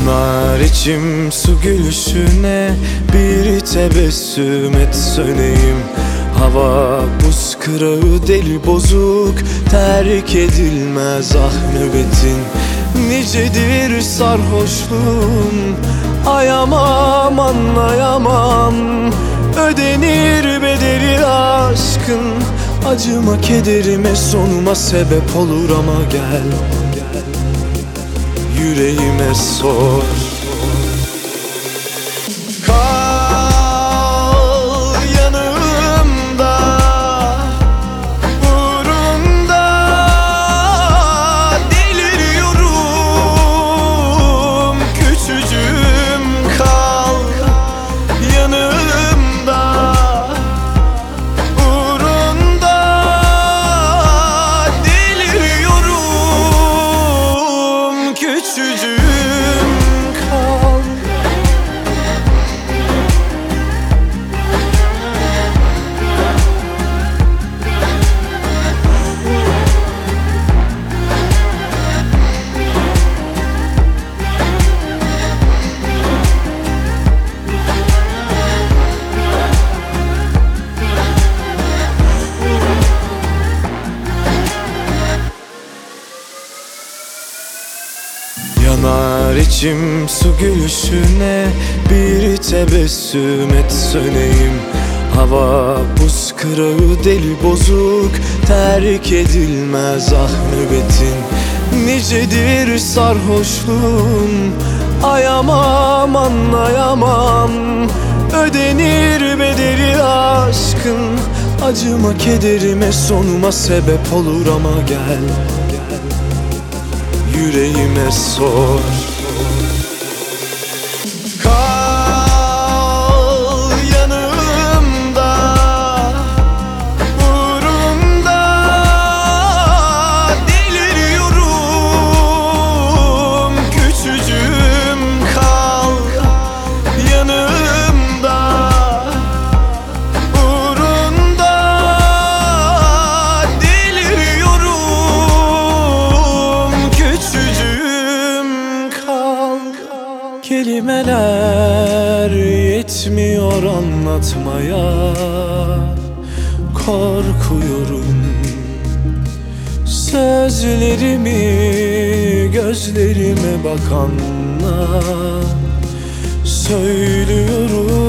Yanar içim su gülüşüne, bir tebessüm et söneyim. Hava buz kırağı deli bozuk, terk edilmez ah nöbetin. Nicedir sarhoşluğum, ayamam anlayamam. Ödenir bedeli aşkın, acıma kederime sonuma sebep olur ama gel yüreğime sor. Kal yanımda, uğrunda deliriyorum. Küçücüğüm kal yanımda, uğrunda deliriyorum. Küçücüğüm kal. Yanar içim su gülüşüne, bir tebessüm et söneyim. Hava buz kırağı deli bozuk, terk edilmez ah nöbetin. Nicedir sarhoşluğum, ayamam anlayamam. Ödenir bedeli aşkın, acıma kederime sonuma sebep olur ama gel yüreğime sor. Kal yanımda, uğrunda deliriyorum. Küçücüğüm kal yanımda, uğrunda deliriyorum. Küçücüğüm kal. Kelimeler yetmiyor anlatmaya, korkuyorum. Sözlerimi gözlerime bakanla söylüyorum.